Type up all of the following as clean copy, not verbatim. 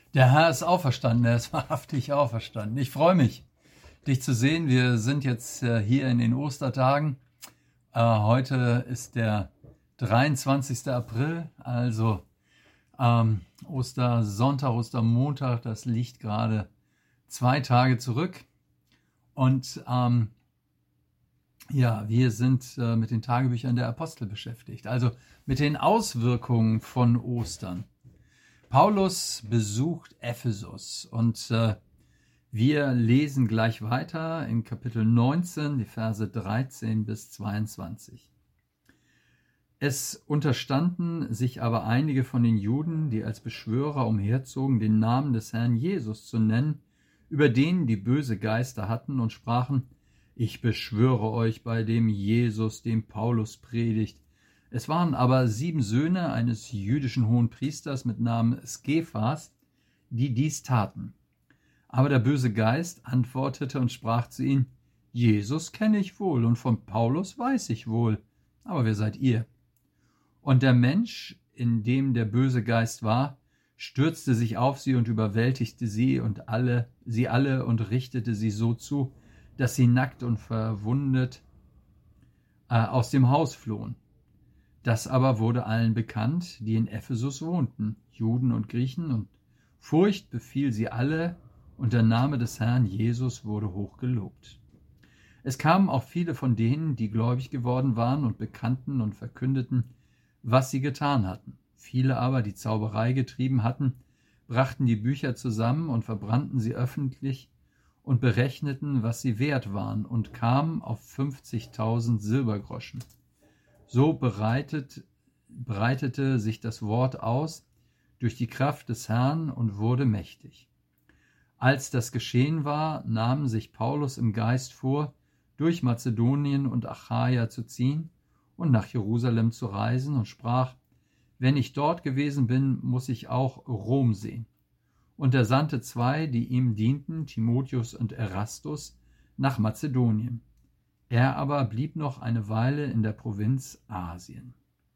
Der Herr ist auferstanden, er ist wahrhaftig auferstanden. Ich freue mich, dich zu sehen. Wir sind jetzt hier in den Ostertagen. Heute ist der 23. April, also Ostersonntag, Ostermontag, das liegt gerade 2 Tage zurück. Und wir sind mit den Tagebüchern der Apostel beschäftigt, also mit den Auswirkungen von Ostern. Paulus besucht Ephesus und wir lesen gleich weiter in Kapitel 19, die Verse 13 bis 22. Es unterstanden sich aber einige von den Juden, die als Beschwörer umherzogen, den Namen des Herrn Jesus zu nennen, über den die böse Geister hatten und sprachen: Ich beschwöre euch bei dem Jesus, dem Paulus predigt. Es waren aber 7 Söhne eines jüdischen Hohenpriesters mit Namen Skephas, die dies taten. Aber der böse Geist antwortete und sprach zu ihnen: Jesus kenne ich wohl und von Paulus weiß ich wohl, aber wer seid ihr? Und der Mensch, in dem der böse Geist war, stürzte sich auf sie und überwältigte sie alle und richtete sie so zu, dass sie nackt und verwundet aus dem Haus flohen. Das aber wurde allen bekannt, die in Ephesus wohnten, Juden und Griechen, und Furcht befiel sie alle, und der Name des Herrn Jesus wurde hoch gelobt. Es kamen auch viele von denen, die gläubig geworden waren, und bekannten und verkündeten, was sie getan hatten. Viele aber, die Zauberei getrieben hatten, brachten die Bücher zusammen und verbrannten sie öffentlich und berechneten, was sie wert waren, und kamen auf 50.000 Silbergroschen. So breitete sich das Wort aus durch die Kraft des Herrn und wurde mächtig. Als das geschehen war, nahm sich Paulus im Geist vor, durch Mazedonien und Achaia zu ziehen und nach Jerusalem zu reisen, und sprach: Wenn ich dort gewesen bin, muss ich auch Rom sehen. Und er sandte 2, die ihm dienten, Timotheus und Erastus, nach Mazedonien. Er aber blieb noch eine Weile in der Provinz Asien.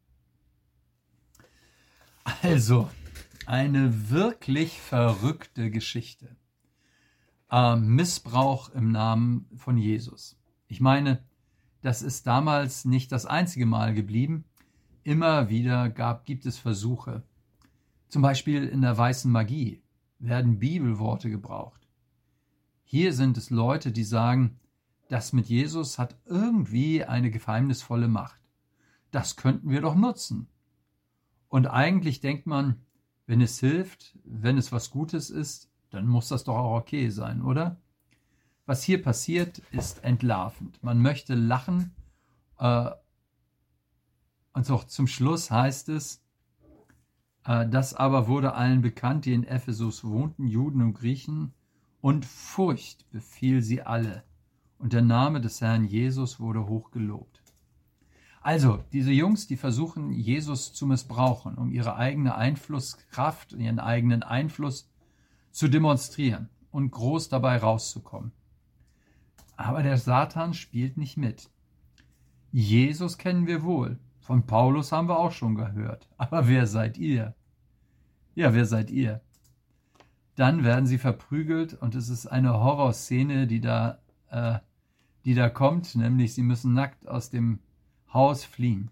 Also, eine wirklich verrückte Geschichte. Missbrauch im Namen von Jesus. Ich meine, das ist damals nicht das einzige Mal geblieben. Immer wieder gibt es Versuche. Zum Beispiel in der weißen Magie werden Bibelworte gebraucht. Hier sind es Leute, die sagen, das mit Jesus hat irgendwie eine geheimnisvolle Macht. Das könnten wir doch nutzen. Und eigentlich denkt man, wenn es hilft, wenn es was Gutes ist, dann muss das doch auch okay sein, oder? Was hier passiert, ist entlarvend. Man möchte lachen, und so zum Schluss heißt es, das aber wurde allen bekannt, die in Ephesus wohnten, Juden und Griechen, und Furcht befiel sie alle. Und der Name des Herrn Jesus wurde hoch gelobt. Also, diese Jungs, die versuchen, Jesus zu missbrauchen, um ihre eigene Einflusskraft, ihren eigenen Einfluss zu demonstrieren und groß dabei rauszukommen. Aber der Satan spielt nicht mit. Jesus kennen wir wohl. Von Paulus haben wir auch schon gehört. Aber wer seid ihr? Ja, wer seid ihr? Dann werden sie verprügelt und es ist eine Horrorszene, die da kommt, nämlich sie müssen nackt aus dem Haus fliehen.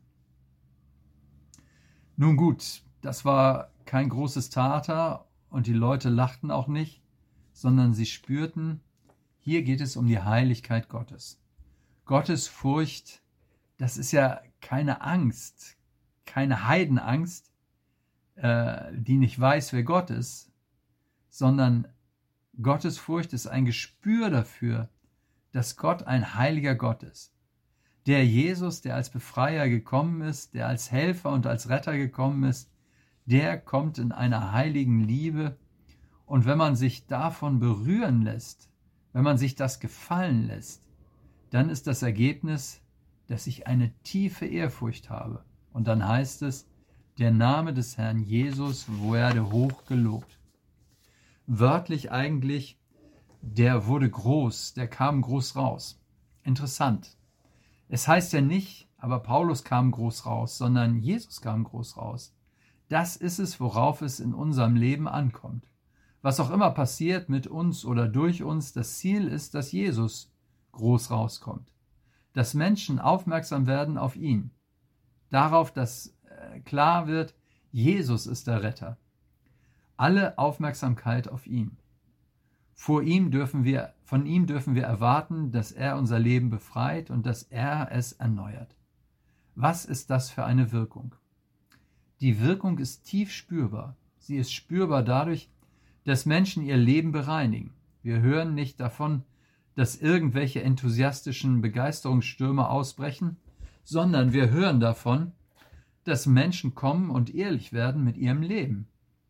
Nun gut, das war kein großes Theater und die Leute lachten auch nicht, sondern sie spürten, hier geht es um die Heiligkeit Gottes. Gottes Furcht, das ist ja keine Angst, keine Heidenangst, die nicht weiß, wer Gott ist, sondern Gottes Furcht ist ein Gespür dafür, dass Gott ein heiliger Gott ist. Der Jesus, der als Befreier gekommen ist, der als Helfer und als Retter gekommen ist, der kommt in einer heiligen Liebe. Und wenn man sich davon berühren lässt, wenn man sich das gefallen lässt, dann ist das Ergebnis, dass ich eine tiefe Ehrfurcht habe. Und dann heißt es, der Name des Herrn Jesus werde hoch gelobt. Wörtlich eigentlich, der wurde groß, der kam groß raus. Interessant. Es heißt ja nicht, aber Paulus kam groß raus, sondern Jesus kam groß raus. Das ist es, worauf es in unserem Leben ankommt. Was auch immer passiert mit uns oder durch uns, das Ziel ist, dass Jesus groß rauskommt. Dass Menschen aufmerksam werden auf ihn. Darauf, dass klar wird, Jesus ist der Retter. Alle Aufmerksamkeit auf ihn. Von ihm dürfen wir erwarten, dass er unser Leben befreit und dass er es erneuert. Was ist das für eine Wirkung? Die Wirkung ist tief spürbar. Sie ist spürbar dadurch, dass Menschen ihr Leben bereinigen. Wir hören nicht davon, dass irgendwelche enthusiastischen Begeisterungsstürme ausbrechen, sondern wir hören davon, dass Menschen kommen und ehrlich werden mit ihrem Leben.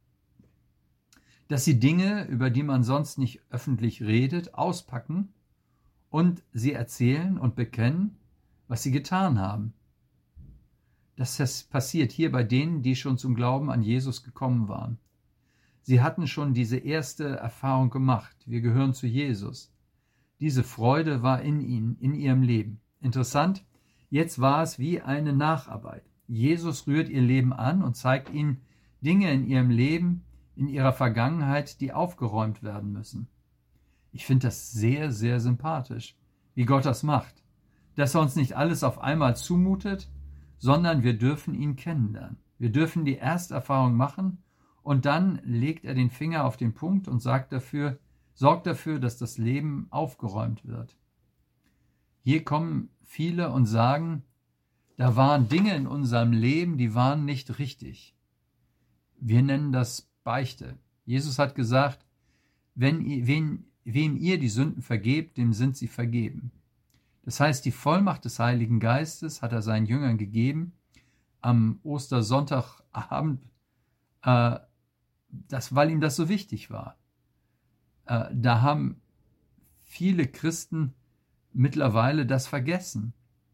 Dass sie Dinge, über die man sonst nicht öffentlich redet, auspacken und sie erzählen und bekennen, was sie getan haben. Das passiert hier bei denen, die schon zum Glauben an Jesus gekommen waren. Sie hatten schon diese erste Erfahrung gemacht. Wir gehören zu Jesus. Diese Freude war in ihnen, in ihrem Leben. Interessant, jetzt war es wie eine Nacharbeit. Jesus rührt ihr Leben an und zeigt ihnen Dinge in ihrem Leben, in ihrer Vergangenheit, die aufgeräumt werden müssen. Ich finde das sehr, sehr sympathisch, wie Gott das macht. Dass er uns nicht alles auf einmal zumutet, sondern wir dürfen ihn kennenlernen. Wir dürfen die Ersterfahrung machen und dann legt er den Finger auf den Punkt und sorgt dafür, dass das Leben aufgeräumt wird. Hier kommen viele und sagen, da waren Dinge in unserem Leben, die waren nicht richtig. Wir nennen das Beichte. Jesus hat gesagt, wem ihr die Sünden vergebt, dem sind sie vergeben. Das heißt, die Vollmacht des Heiligen Geistes hat er seinen Jüngern gegeben am Ostersonntagabend, weil ihm das so wichtig war. Da haben viele Christen mittlerweile das vergessen.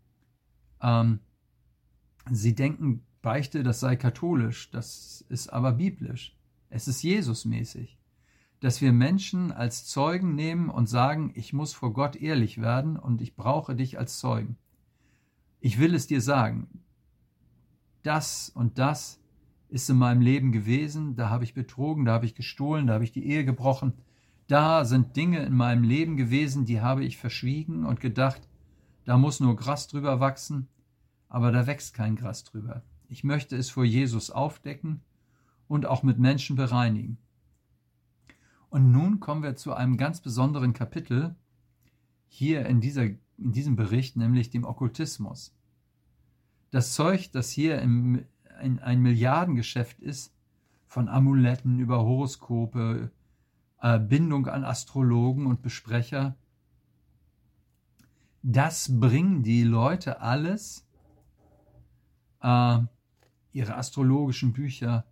Sie denken, Beichte, das sei katholisch, das ist aber biblisch. Es ist Jesusmäßig, dass wir Menschen als Zeugen nehmen und sagen, ich muss vor Gott ehrlich werden und ich brauche dich als Zeugen. Ich will es dir sagen, das und das ist in meinem Leben gewesen, da habe ich betrogen, da habe ich gestohlen, da habe ich die Ehe gebrochen, da sind Dinge in meinem Leben gewesen, die habe ich verschwiegen und gedacht, da muss nur Gras drüber wachsen, aber da wächst kein Gras drüber. Ich möchte es vor Jesus aufdecken und auch mit Menschen bereinigen. Und nun kommen wir zu einem ganz besonderen Kapitel hier in diesem Bericht, nämlich dem Okkultismus. Das Zeug, das hier in ein Milliardengeschäft ist, von Amuletten über Horoskope, Bindung an Astrologen und Besprecher, das bringen die Leute alles, ihre astrologischen Bücher,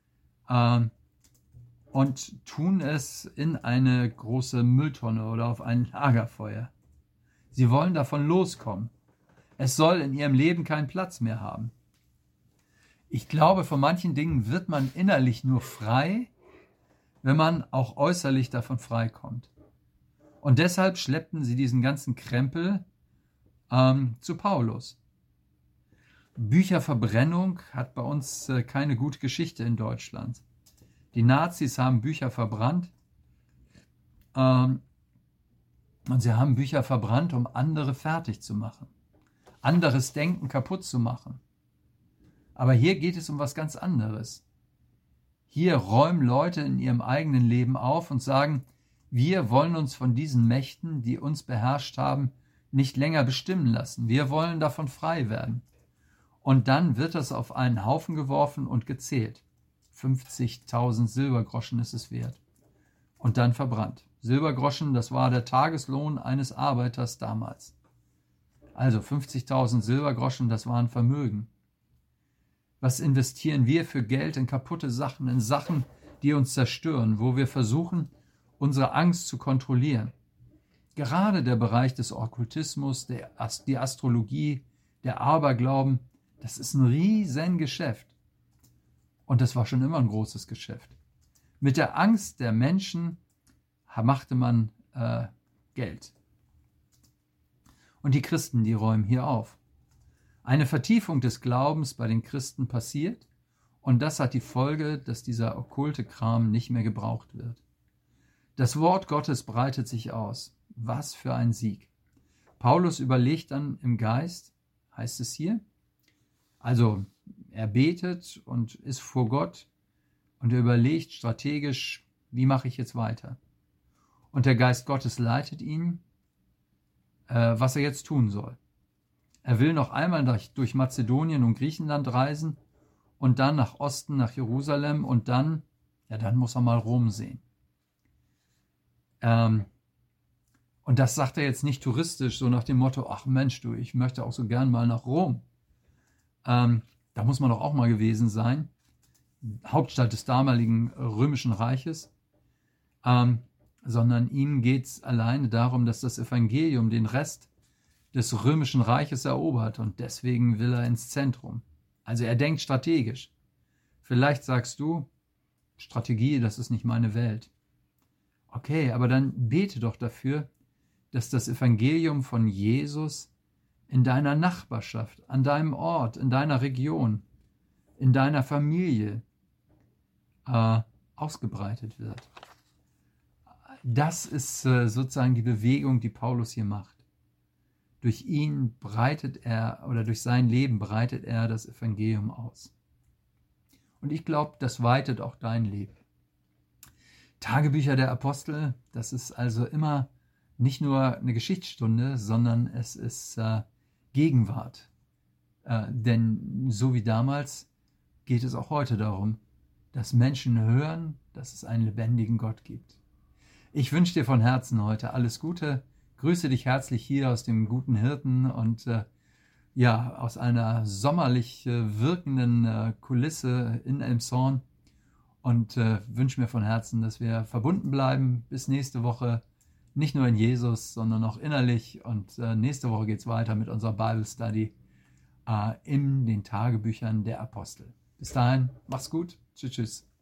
und tun es in eine große Mülltonne oder auf ein Lagerfeuer. Sie wollen davon loskommen. Es soll in ihrem Leben keinen Platz mehr haben. Ich glaube, von manchen Dingen wird man innerlich nur frei, wenn man auch äußerlich davon freikommt. Und deshalb schleppten sie diesen ganzen Krempel zu Paulus. Bücherverbrennung hat bei uns keine gute Geschichte in Deutschland. Die Nazis haben Bücher verbrannt und sie haben Bücher verbrannt, um andere fertig zu machen, anderes Denken kaputt zu machen. Aber hier geht es um was ganz anderes. Hier räumen Leute in ihrem eigenen Leben auf und sagen, wir wollen uns von diesen Mächten, die uns beherrscht haben, nicht länger bestimmen lassen. Wir wollen davon frei werden. Und dann wird das auf einen Haufen geworfen und gezählt. 50.000 Silbergroschen ist es wert. Und dann verbrannt. Silbergroschen, das war der Tageslohn eines Arbeiters damals. Also 50.000 Silbergroschen, das war ein Vermögen. Was investieren wir für Geld in kaputte Sachen, in Sachen, die uns zerstören, wo wir versuchen, unsere Angst zu kontrollieren? Gerade der Bereich des Okkultismus, die Astrologie, der Aberglauben, das ist ein Riesengeschäft. Und das war schon immer ein großes Geschäft. Mit der Angst der Menschen machte man Geld. Und die Christen, die räumen hier auf. Eine Vertiefung des Glaubens bei den Christen passiert und das hat die Folge, dass dieser okkulte Kram nicht mehr gebraucht wird. Das Wort Gottes breitet sich aus. Was für ein Sieg. Paulus überlegt dann im Geist, heißt es hier, also er betet und ist vor Gott und er überlegt strategisch, wie mache ich jetzt weiter? Und der Geist Gottes leitet ihn, was er jetzt tun soll. Er will noch einmal durch Mazedonien und Griechenland reisen und dann nach Osten, nach Jerusalem und dann muss er mal Rom sehen. Und das sagt er jetzt nicht touristisch, so nach dem Motto, ach Mensch, du, ich möchte auch so gern mal nach Rom. Da muss man doch auch mal gewesen sein. Hauptstadt des damaligen Römischen Reiches. Sondern ihm geht es alleine darum, dass das Evangelium den Rest des Römischen Reiches erobert und deswegen will er ins Zentrum. Also er denkt strategisch. Vielleicht sagst du, Strategie, das ist nicht meine Welt. Okay, aber dann bete doch dafür, dass das Evangelium von Jesus in deiner Nachbarschaft, an deinem Ort, in deiner Region, in deiner Familie ausgebreitet wird. Das ist sozusagen die Bewegung, die Paulus hier macht. Durch ihn breitet er, oder durch sein Leben breitet er das Evangelium aus. Und ich glaube, das weitet auch dein Leben. Tagebücher der Apostel, das ist also immer nicht nur eine Geschichtsstunde, sondern es ist Gegenwart. Denn so wie damals geht es auch heute darum, dass Menschen hören, dass es einen lebendigen Gott gibt. Ich wünsche dir von Herzen heute alles Gute, grüße dich herzlich hier aus dem Guten Hirten und aus einer sommerlich wirkenden Kulisse in Elmshorn und wünsche mir von Herzen, dass wir verbunden bleiben bis nächste Woche, nicht nur in Jesus, sondern auch innerlich und nächste Woche geht es weiter mit unserer Bible Study in den Tagebüchern der Apostel. Bis dahin, mach's gut, tschüss, tschüss.